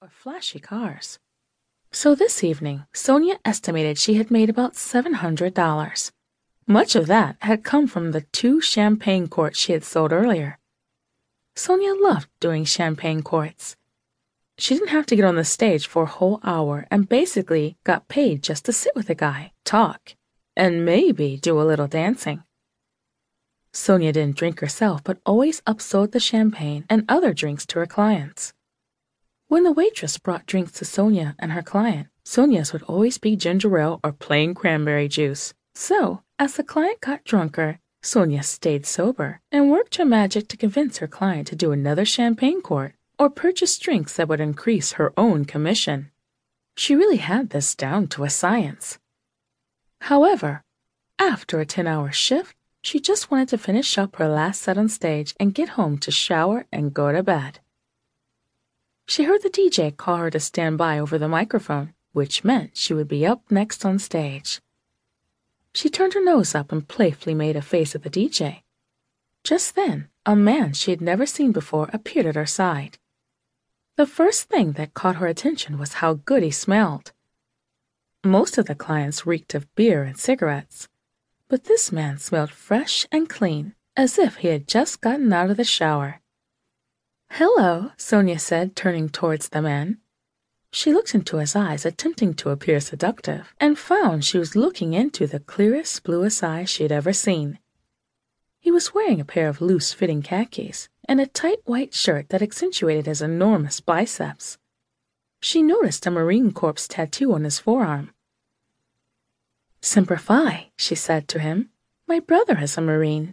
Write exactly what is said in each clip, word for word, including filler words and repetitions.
or flashy cars. So this evening, Sonia estimated she had made about seven hundred dollars. Much of that had come from the two champagne courts she had sold earlier. Sonia loved doing champagne courts. She didn't have to get on the stage for a whole hour and basically got paid just to sit with a guy, talk, and maybe do a little dancing. Sonia didn't drink herself, but always upsold the champagne and other drinks to her clients. When the waitress brought drinks to Sonia and her client, Sonia's would always be ginger ale or plain cranberry juice. So, as the client got drunker, Sonia stayed sober and worked her magic to convince her client to do another champagne quart or purchase drinks that would increase her own commission. She really had this down to a science. However, after a ten-hour shift, she just wanted to finish up her last set on stage and get home to shower and go to bed. She heard the D J call her to stand by over the microphone, which meant she would be up next on stage. She turned her nose up and playfully made a face at the D J. Just then, a man she had never seen before appeared at her side. The first thing that caught her attention was how good he smelled. Most of the clients reeked of beer and cigarettes, but this man smelled fresh and clean, as if he had just gotten out of the shower. "Hello," Sonia said, turning towards the man. She looked into his eyes, attempting to appear seductive, and found she was looking into the clearest, bluest eyes she had ever seen. He was wearing a pair of loose-fitting khakis and a tight white shirt that accentuated his enormous biceps. She noticed a Marine Corps tattoo on his forearm. "Semper Fi," she said to him. "My brother is a Marine."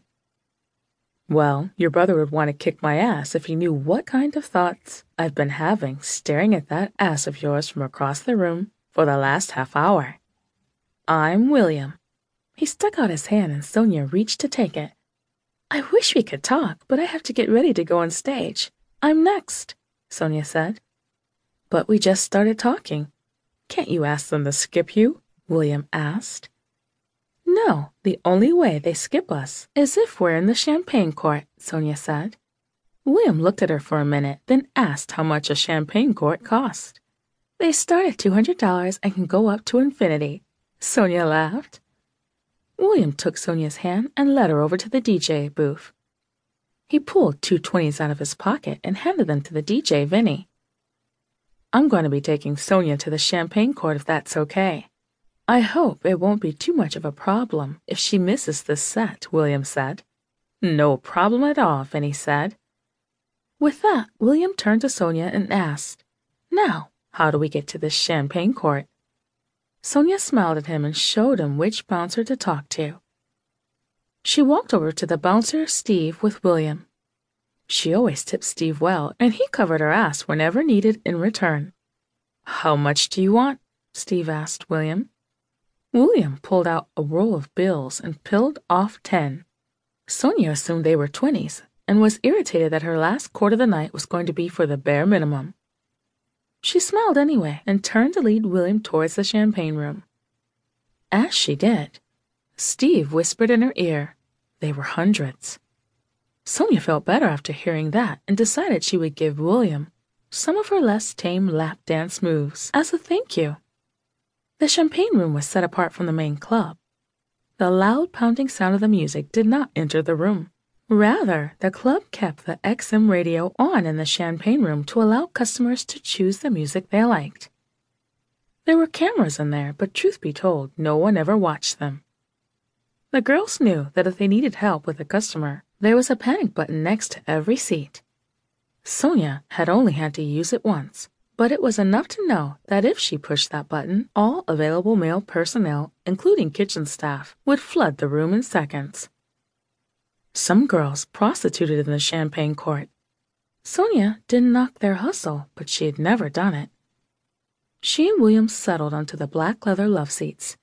"Well, your brother would want to kick my ass if he knew what kind of thoughts I've been having staring at that ass of yours from across the room for the last half hour. I'm William." He stuck out his hand and Sonia reached to take it. "I wish we could talk, but I have to get ready to go on stage. I'm next," Sonia said. "But we just started talking. Can't you ask them to skip you?" William asked. "No, the only way they skip us is if we're in the champagne court," Sonia said. William looked at her for a minute, then asked how much a champagne quart cost. "They start at two hundred dollars and can go up to infinity." Sonia laughed. William took Sonia's hand and led her over to the D J booth. He pulled two twenties out of his pocket and handed them to the D J, Vinny. "I'm going to be taking Sonia to the champagne court if that's okay. I hope it won't be too much of a problem if she misses this set," William said. "No problem at all," Vinny said. With that, William turned to Sonia and asked, "Now, how do we get to this champagne court?" Sonia smiled at him and showed him which bouncer to talk to. She walked over to the bouncer, Steve, with William. She always tipped Steve well, and he covered her ass whenever needed in return. "How much do you want?" Steve asked William. William pulled out a roll of bills and peeled off ten. Sonia assumed they were twenties and was irritated that her last quart of the night was going to be for the bare minimum. She smiled anyway and turned to lead William towards the champagne room. As she did, Steve whispered in her ear, "They were hundreds." Sonia felt better after hearing that and decided she would give William some of her less tame lap dance moves as a thank you. The champagne room was set apart from the main club. The loud pounding sound of the music did not enter the room. Rather, the club kept the X M radio on in the champagne room to allow customers to choose the music they liked. There were cameras in there, but truth be told, no one ever watched them. The girls knew that if they needed help with a customer, there was a panic button next to every seat. Sonia had only had to use it once, but it was enough to know that if she pushed that button, all available male personnel, including kitchen staff, would flood the room in seconds. Some girls prostituted in the champagne court. Sonia didn't knock their hustle, but she had never done it. She and William settled onto the black leather love seats.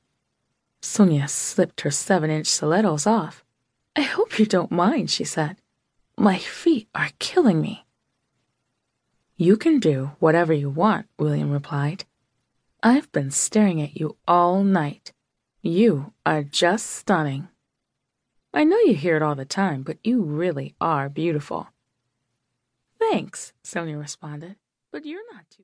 Sonia slipped her seven-inch stilettos off. "I hope you don't mind," she said. "My feet are killing me." "You can do whatever you want," William replied. "I've been staring at you all night. You are just stunning. I know you hear it all the time, but you really are beautiful." "Thanks," Sonia responded, "but you're not too..."